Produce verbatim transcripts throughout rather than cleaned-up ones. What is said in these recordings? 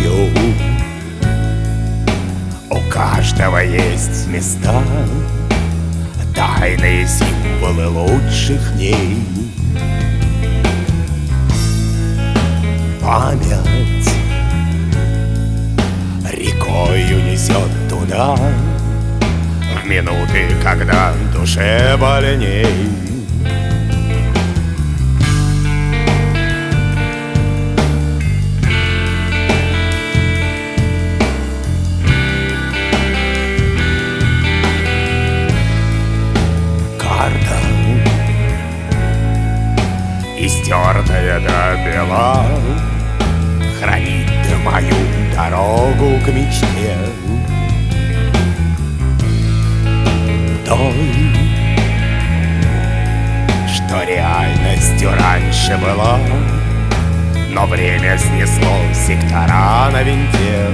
знаю, у каждого есть места, тайные символы лучших дней. Память рекою несет туда, в минуты, когда душе больней. Карта, истертая до бела, хранит мою дорогу к мечте. Той, что реальностью раньше была, но время снесло сектора на винте.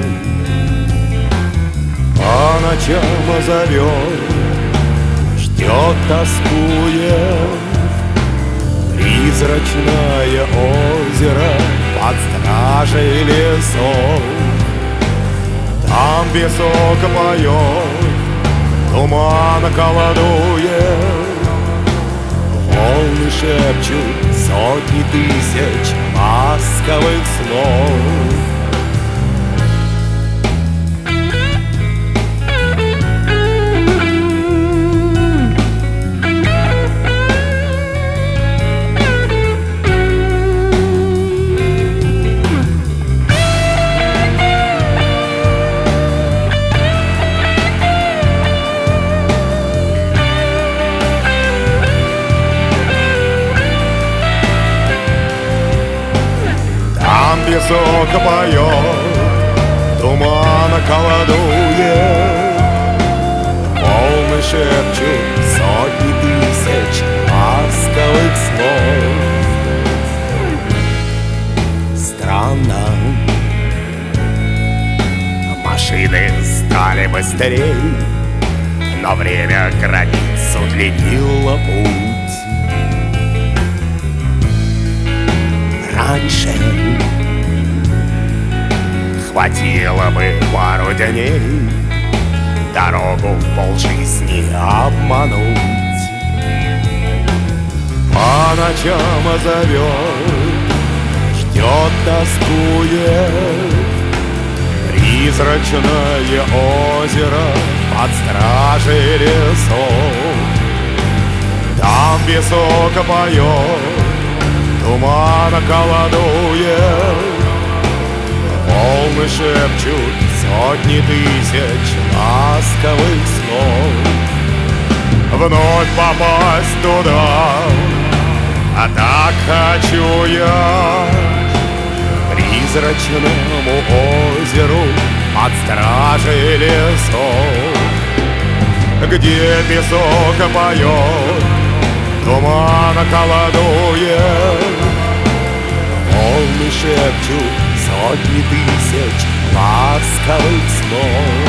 По ночам зовет, ждет, тоскует призрачное озеро под стражей лесов. Там песок поет, туман колодует, волны шепчут сотни тысяч ласковых слов. Песок поет, туман колодует, волны шепчут сотни тысяч ласковых слов. Странно, машины стали быстрей, но время границ удлинило путь. Раньше хватило бы пару дней дорогу в полжизни обмануть. По ночам зовет, ждет, тоскует призрачное озеро под стражей лесов. Там песок поет, туман колодует, волны шепчут сотни тысяч ласковых слов. Вновь попасть туда, а так хочу я, призрачному озеру под стражей лесов, где песок поет, туман колодует, волны шепчут сотни тысяч ласковых слов.